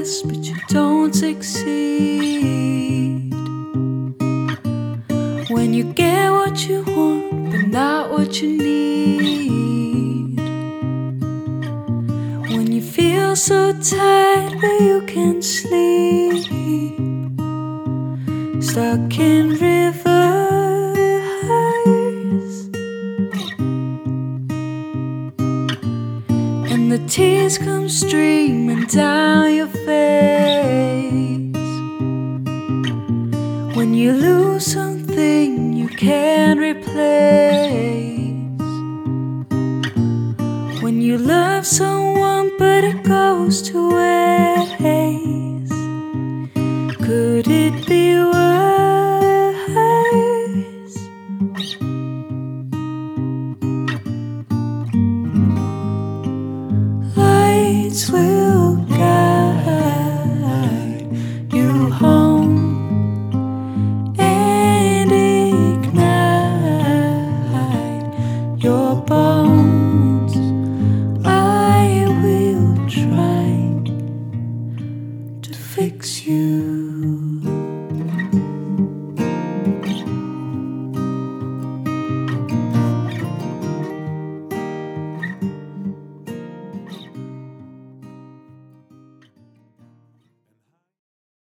best, but you don't succeed. When you get what you want, but not what you need. When you feel so tired, but you can't sleep. Stuck in reverse, and the tears come streaming down your face. When you lose something you can't replace. When you love someone but it goes to waste. Could it be worse? Lights will guide you home and ignite your bones.